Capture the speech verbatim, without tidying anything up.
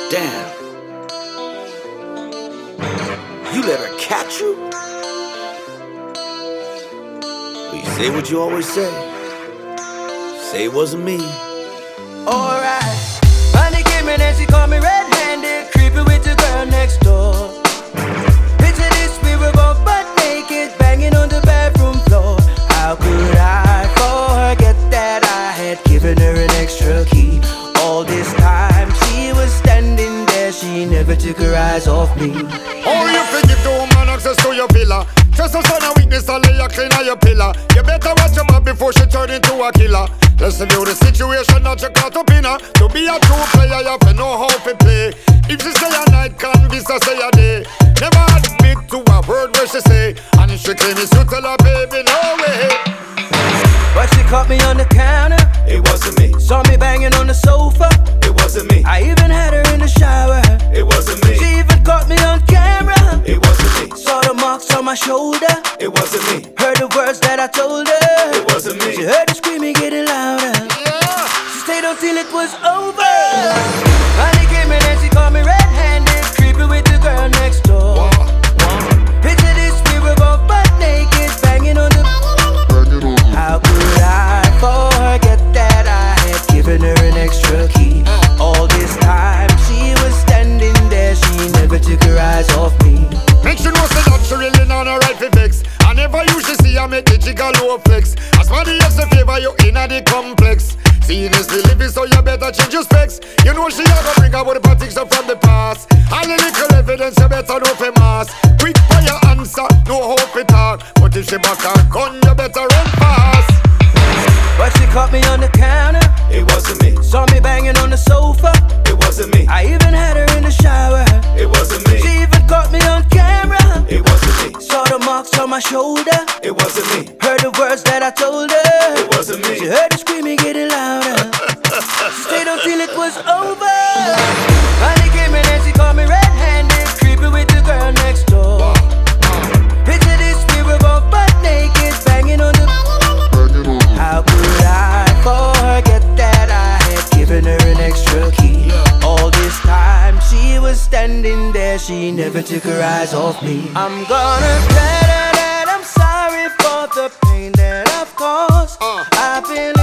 Damn. You let her catch you? Well, you say what you always say. Say it wasn't me. Alright. Money came in and she caught me red-handed, creeping with the girl next door. Picture this, we were both butt naked, banging on the bathroom floor. How could I forget that I had given her an extra key? All this time she was standing there, she never took her eyes off me. Oh, you think give the woman access to your pillar? Just a son of weakness and lay a clean on your pillar. You better watch your mouth before she turn into a killer. Let's review the situation that you caught up in her. To be a true player, you have to know how to play. If she say a night, can't be so say a day. Never admit to a word where she say. And if she claim it's you, tell her baby, no way. But she caught me on the counter. It wasn't me. Saw me banging on the sofa. It wasn't me. I even had her in the shower. It wasn't me. She even caught me on camera. It wasn't me. Saw the marks on my shoulder. It wasn't me. Heard the words that I told her. It wasn't me. She heard the screaming getting louder. Yeah. She stayed until it was over. Honey came in and she caught me red-handed, creeping with the girl next door. Wow. Wow. Picture this, we were both butt naked, banging on the. How could I forget that I had given her an extra key? All this time she was standing there, she never took her eyes off me. Make sure you know say that she really not a right for vex. I never usually see her make the jigger low flex. As somebody else in favor you in the complex. Seeing is the living, so you better change your specs. You know she ever bring out the politics up from the past. All the little evidence you better know for mass. Quick for your answer, no hope it talk. But if she back her gun, you better run fast. But she caught me on the counter. It wasn't me. Saw me banging on the sofa. It wasn't me. I even had her in the shower. It wasn't me. She even caught me on camera. It wasn't me. Saw the marks on my shoulder. It wasn't me. Heard the words that I told her. It wasn't me. She heard the screaming getting louder. She stayed until it was over. Honey came in and she caught me red-handed, creeping with the girl next door. Picture this, we were both butt naked, banging on the. How could I forget that I had given her an extra key? All this time she was standing there, she never took her eyes off me. I'm gonna tell her that I'm sorry for the pain that I've caused. I've been